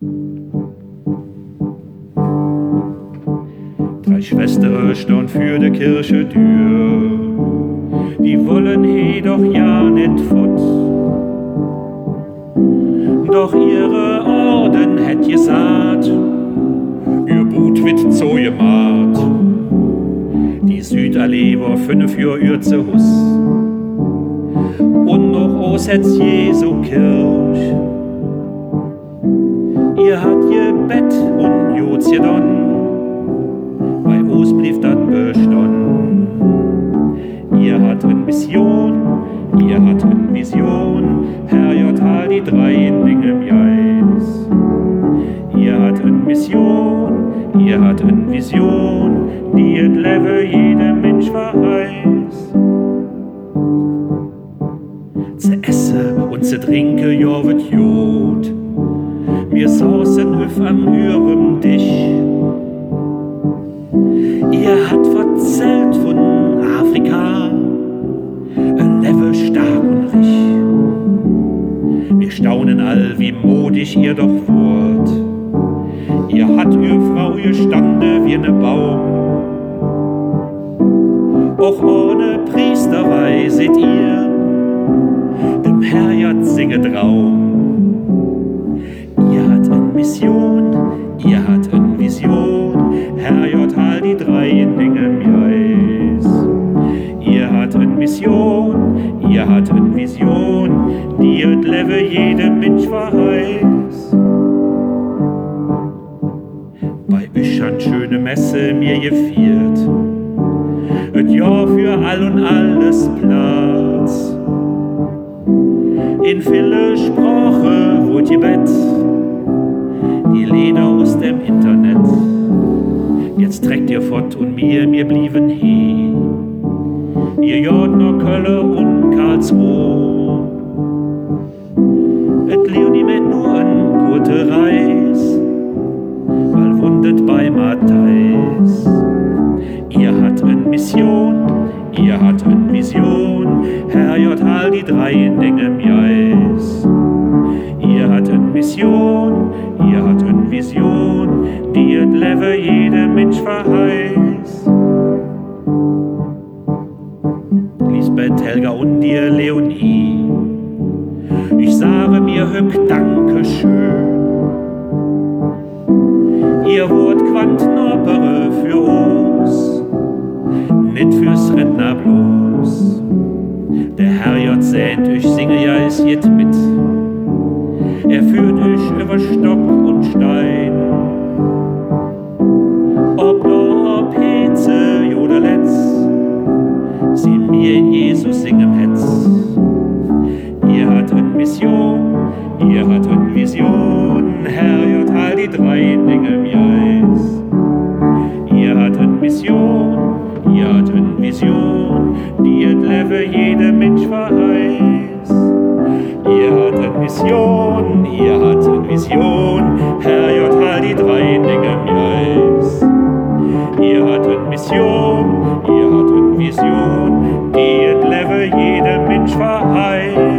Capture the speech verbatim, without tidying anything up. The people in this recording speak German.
Drei Schwestere stehn für de Kirche Tür, die wollen he doch ja net fort. Doch ihre Orden hätt gesagt, ihr Boot wird zo gemacht. Die Südallee war fünf Jahr Uhr zu Hus. Und noch aus het's Jesu Kirch. Ihr hat je Bett und Jots je Donn, bei uns blieb dat bestanden. Ihr hat eine Mission, ihr hat eine Vision, Herr J. hat die drei Dinge im Geist. Ihr hat eine Mission, ihr hat eine Vision, die et leve jedem Mensch verheißt. Ze esse und ze trinke, ja wird Jod. Wir sausen öf am Hürem Dich. Ihr hat verzählt von Afrika, ein Leve stark und rich. Wir staunen all, wie modig ihr doch wurd. Ihr hat ihr Frau, ihr stande wie ne Baum. Och ohne Priesterweih seht ihr, dem Herrgott singet Raum. Ihr hat eine Mission, ihr hat eine Vision, Herrgott hat die drei Dinge im Geist. Ihr hat eine Mission, ihr hat eine Vision, die et leve jedem Mensch verheißt. Bei euch an schöne Messe mir gefeiert, et Jahr für all und alles Platz. In viele Sprache wurde Gebet, die Lieder aus dem Internet. Jetzt trägt ihr fort und mir, mir blieben he. Ihr jod noch Kölle und Karlsruhe. Et Leonie mit nur an gute Reis, weil wundet bei Matthäus. Ihr hat eine Mission, ihr hat eine Vision, Herr J. hat die drei Dinge im Geist. Ihr hat eine Mission, ihr hat eine Vision, die et leve jedem Mensch verheißt. Lisbeth, Helga und dir, Leonie, ich sage mir hück Dankeschön. Ihr wurd quant Norbere für uns, nicht fürs Rentner bloß. Der Herrgott sehnt euch, singe ja es jet mit. Er führt euch über Stock und Stein. Ob da ob Heze oder Letz, sie mir in Jesus singen hetz. Ihr hat eine Mission, ihr hat eine Vision, Herrgott hat die drei Dinge im Geist. Ihr hat eine Mission, ihr hat eine Vision, die et leve jedem Mensch verheißt. Ihr hat eine Mission, ihr hat eine Vision, Herrgott hat die drei Dinge im Geist. Ihr hat eine Mission, ihr hat eine Vision, die et leve jedem Mensch verheißt.